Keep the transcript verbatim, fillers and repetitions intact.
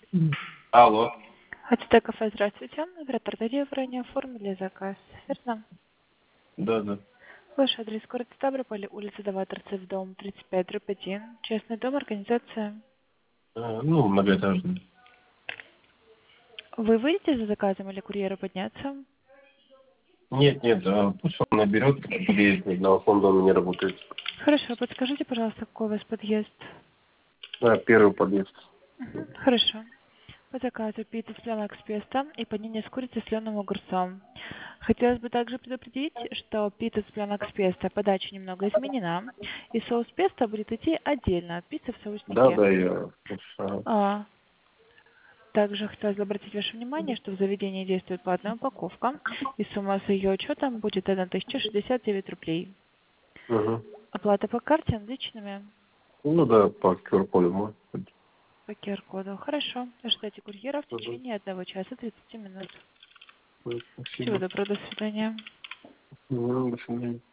Алло. АТТ кафе, здравствуйте. Оператор Дарья, вы ранее оформили заказ, верно? Да, да. Ваш адрес город Ставрополь, улица Даваторцев, дом тридцать пять, дробь один. Частный дом, организация. А, ну, многоэтажный. Вы выйдете за заказом или курьеру подняться? Нет, нет, а, пусть он наберет, подъезд ни одного фонда он не работает. Хорошо, подскажите, пожалуйста, какой у вас подъезд? Да, первый подъезд. Мгм, хорошо. По заказу пицца с пленок с песто и панини с курицей с соленым огурцом. Хотелось бы также предупредить, что пицца с пленок с песто подача немного изменена, и соус песто будет идти отдельно от пиццы в Да, соуснике. да, я. Ага. А, Также хотелось бы обратить ваше внимание, что в заведении действует платная упаковка, и сумма с ее учетом будет тысяча шестьдесят девять рублей. Угу. Оплата по карте наличными Ну да, по ку ар коду мой. по Q R-коду. Хорошо. Ждите курьера в Угу. течение одного часа тридцати минут. Всего Спасибо. доброго, до свидания. Ну, до свидания.